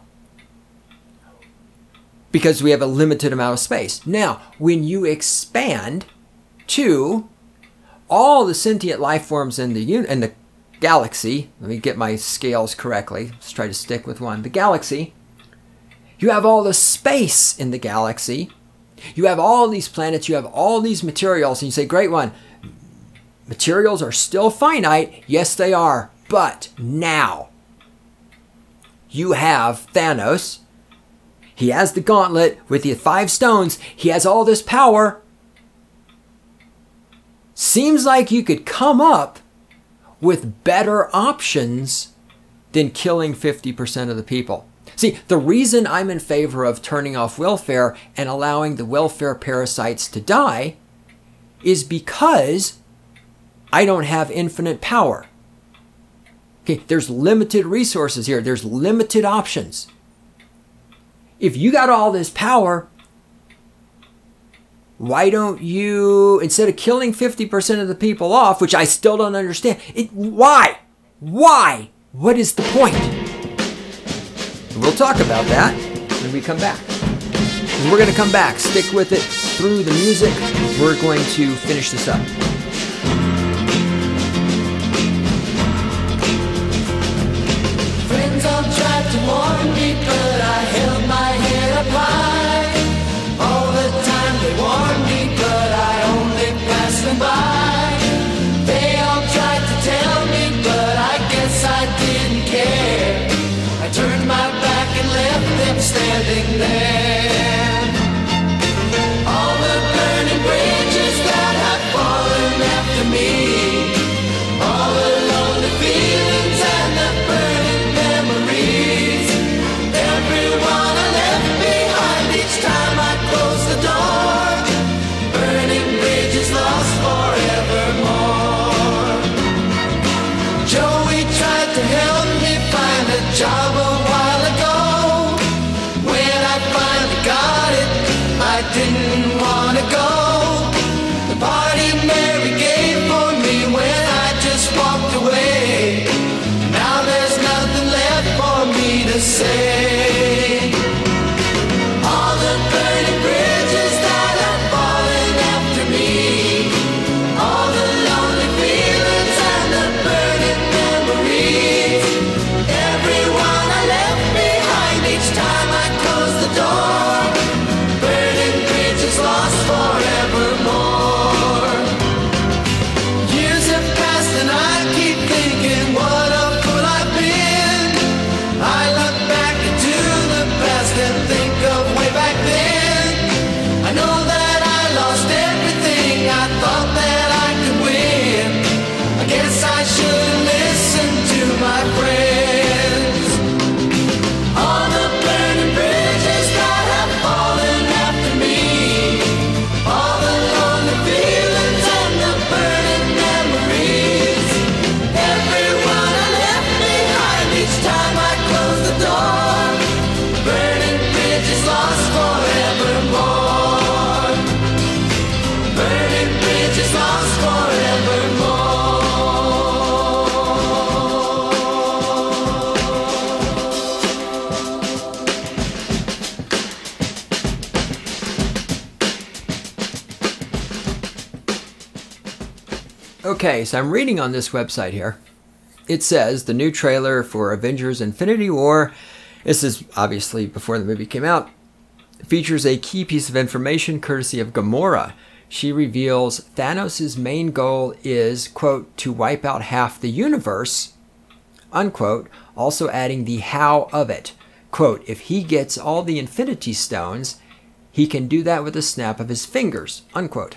because we have a limited amount of space. Now, when you expand to all the sentient life forms in the un- in the galaxy, let me get my scales correctly. Let's try to stick with one. The galaxy, you have all the space in the galaxy. You have all these planets. You have all these materials. And you say, Great One, materials are still finite. Yes, they are. But now you have Thanos. He has the gauntlet with the five stones. He has all this power. Seems like you could come up with better options than killing fifty percent of the people. See, the reason I'm in favor of turning off welfare and allowing the welfare parasites to die is because I don't have infinite power. Okay, there's limited resources here. There's limited options. If you got all this power, why don't you, instead of killing fifty percent of the people off, which I still don't understand, it, why? Why? What is the point? We'll talk about that when we come back. We're going to come back. Stick with it through the music. We're going to finish this up. Friends all tried to warn me, but I held my head up high. All the time they warned me, but I only passed them by. They all tried to tell me, but I guess I didn't care. I turned my back and left them standing there. All the burning bridges that have fallen after me, all the lonely feelings and the burning memories, everyone I left behind each time I close the door, burning bridges lost forevermore. Joey tried to help me find a job a while ago. When I finally got it, I didn't want to go. The party Mary gave for me when I just walked away. Now there's nothing left for me to say. All the burning bridges that have fallen after me, all the lonely feelings and the burning memories, everyone I left behind each time I close the door, burning bridges lost forevermore. Years have passed and I keep thinking, what a fool I've been. I look back into the past and think of way back then. I know that I lost everything I thought that I could win. I guess I should listen to my friends. All the burning bridges that have fallen after me, all the lonely feelings and the burning memories, everyone I left behind each time I close the door, burning bridges lost forevermore, burning bridges lost forevermore. Okay, so I'm reading on this website here. It says the new trailer for Avengers Infinity War, this is obviously before the movie came out, features a key piece of information courtesy of Gamora. She reveals Thanos' main goal is, quote, to wipe out half the universe, unquote, also adding the how of it. Quote, if he gets all the Infinity Stones, he can do that with a snap of his fingers, unquote.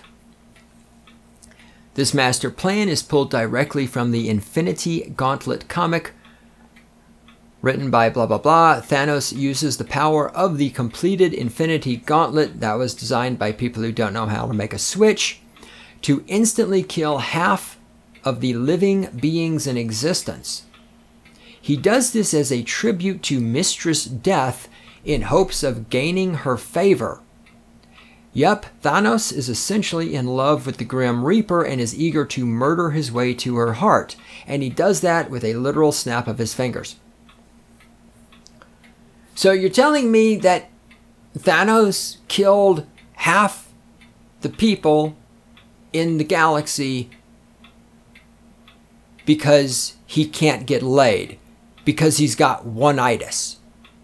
This master plan is pulled directly from the Infinity Gauntlet comic, written by blah blah blah. Thanos uses the power of the completed Infinity Gauntlet that was designed by people who don't know how to make a switch to instantly kill half of the living beings in existence. He does this as a tribute to Mistress Death in hopes of gaining her favor. Yup, Thanos is essentially in love with the Grim Reaper and is eager to murder his way to her heart, and he does that with a literal snap of his fingers. So you're telling me that Thanos killed half the people in the galaxy because he can't get laid, because he's got one-itis.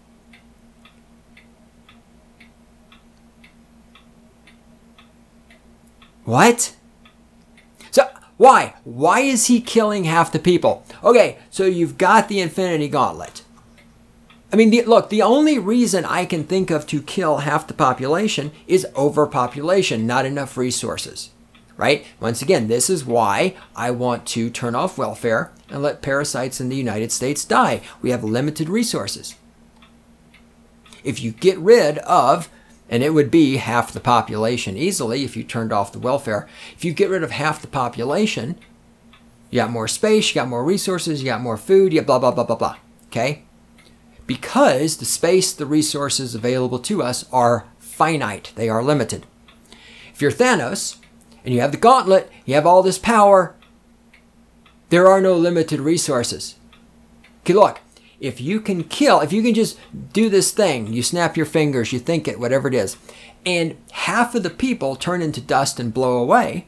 What? So, why? Why is he killing half the people? Okay, so you've got the Infinity Gauntlet. I mean, the, look, the only reason I can think of to kill half the population is overpopulation, not enough resources. right? Once again, this is why I want to turn off welfare and let parasites in the United States die. We have limited resources. If you get rid of, and it would be half the population easily if you turned off the welfare, if you get rid of half the population, you got more space, you got more resources, you got more food, you got blah, blah, blah, blah, blah, okay? Because the space, the resources available to us are finite. They are limited. If you're Thanos and you have the gauntlet, you have all this power, there are no limited resources. Okay, look, if you can kill, if you can just do this thing, you snap your fingers, you think it, whatever it is, and half of the people turn into dust and blow away,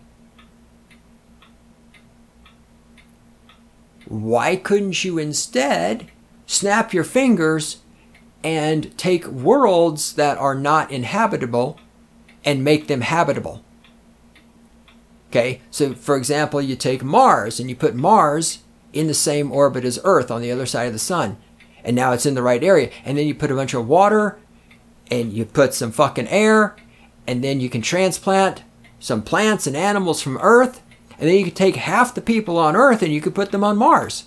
why couldn't you instead snap your fingers and take worlds that are not inhabitable and make them habitable? Okay, so for example, you take Mars and you put Mars in the same orbit as Earth on the other side of the sun, and now it's in the right area, and then you put a bunch of water and you put some fucking air, and then you can transplant some plants and animals from Earth, and then you can take half the people on Earth and you could put them on Mars.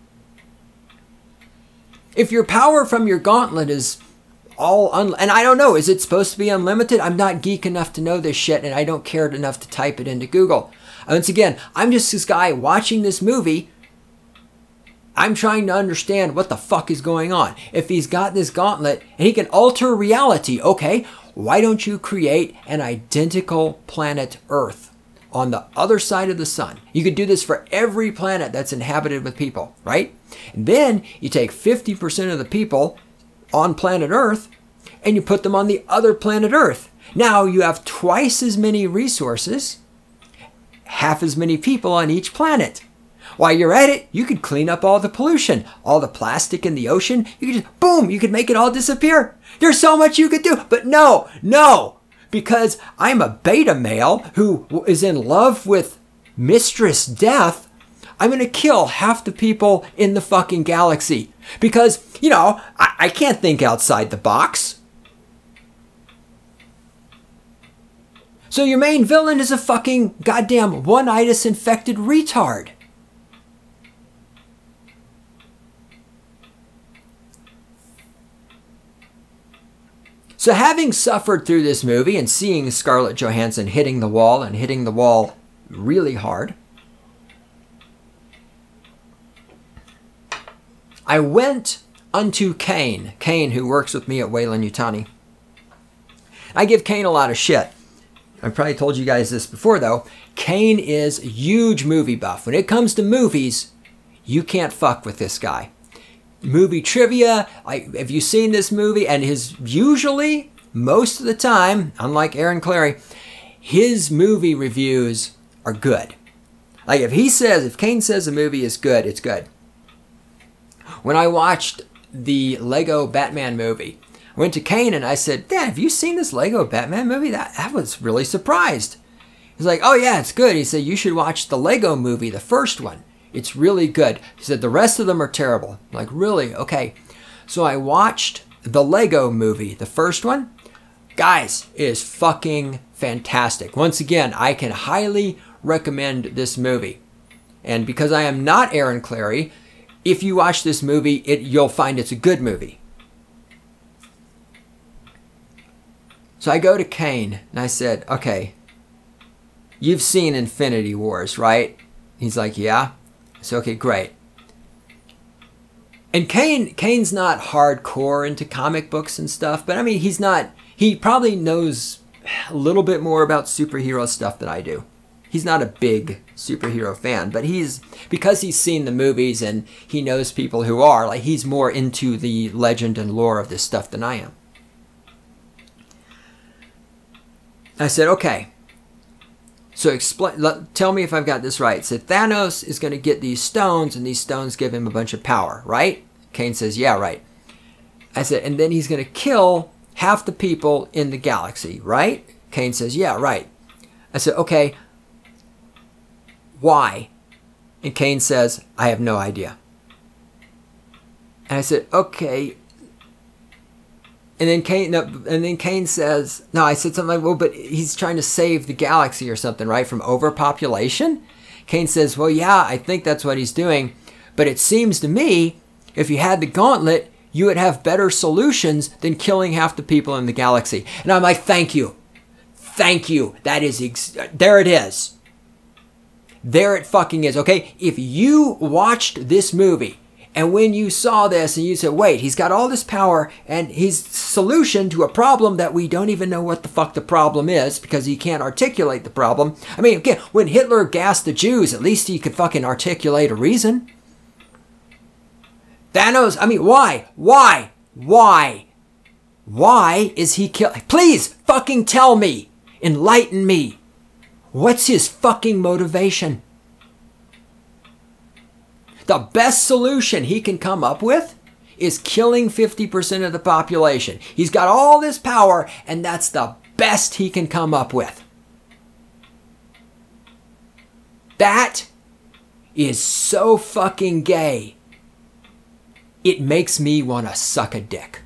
If your power from your gauntlet is all un- and I don't know, is it supposed to be unlimited? I'm not geek enough to know this shit, and I don't care enough to type it into Google. Once again, I'm just this guy watching this movie. I'm trying to understand what the fuck is going on. If he's got this gauntlet and he can alter reality, okay, why don't you create an identical planet Earth on the other side of the sun? You could do this for every planet that's inhabited with people, right? And then you take fifty percent of the people on planet Earth and you put them on the other planet Earth. Now you have twice as many resources, half as many people on each planet. While you're at it, you could clean up all the pollution, all the plastic in the ocean. You could just, boom, you could make it all disappear. There's so much you could do. But no, no, because I'm a beta male who is in love with Mistress Death. I'm going to kill half the people in the fucking galaxy. Because, you know, I, I can't think outside the box. So your main villain is a fucking goddamn one-itis infected retard. So having suffered through this movie and seeing Scarlett Johansson hitting the wall and hitting the wall really hard, I went unto Kane, Kane who works with me at Weyland-Yutani. I give Kane a lot of shit. I've probably told you guys this before though. Kane is a huge movie buff. When it comes to movies, you can't fuck with this guy. Movie trivia, I, have you seen this movie? And his, usually, most of the time, unlike Aaron Clary, his movie reviews are good. Like if he says, if Kane says a movie is good, it's good. When I watched the Lego Batman movie, I went to Kane and I said, Dad, have you seen this Lego Batman movie? That, I was really surprised. He's like, oh yeah, it's good. He said, you should watch the Lego movie, the first one. It's really good. He said, the rest of them are terrible. I'm like, really? Okay. So I watched the Lego movie, the first one. Guys, it is fucking fantastic. Once again, I can highly recommend this movie. And because I am not Aaron Clary, if you watch this movie, it, you'll find it's a good movie. So I go to Kane and I said, okay, you've seen Infinity Wars, right? He's like, yeah. So, okay, great. And Kane, Kane's not hardcore into comic books and stuff, but I mean, he's not, he probably knows a little bit more about superhero stuff than I do. He's not a big superhero fan, but he's, because he's seen the movies and he knows people who are, like he's more into the legend and lore of this stuff than I am. I said, okay. So explain. Tell me if I've got this right. So Thanos is going to get these stones, and these stones give him a bunch of power, right? Kane says, yeah, right. I said, and then he's going to kill half the people in the galaxy, right? Kane says, yeah, right. I said, okay, why? And Kane says, I have no idea. And I said, okay, And then Kane, no, and then Kane says, no, I said something like, well, but he's trying to save the galaxy or something, right, from overpopulation? Kane says, well, yeah, I think that's what he's doing. But it seems to me, if you had the gauntlet, you would have better solutions than killing half the people in the galaxy. And I'm like, thank you. Thank you. That is, ex- there it is. There it fucking is, okay? If you watched this movie, and when you saw this and you said, wait, he's got all this power and his solution to a problem that we don't even know what the fuck the problem is because he can't articulate the problem. I mean, again, when Hitler gassed the Jews, at least he could fucking articulate a reason. Thanos, I mean, why? Why? Why? Why is he kill? Please fucking tell me. Enlighten me. What's his fucking motivation? The best solution he can come up with is killing fifty percent of the population. He's got all this power, and that's the best he can come up with. That is so fucking gay. It makes me want to suck a dick.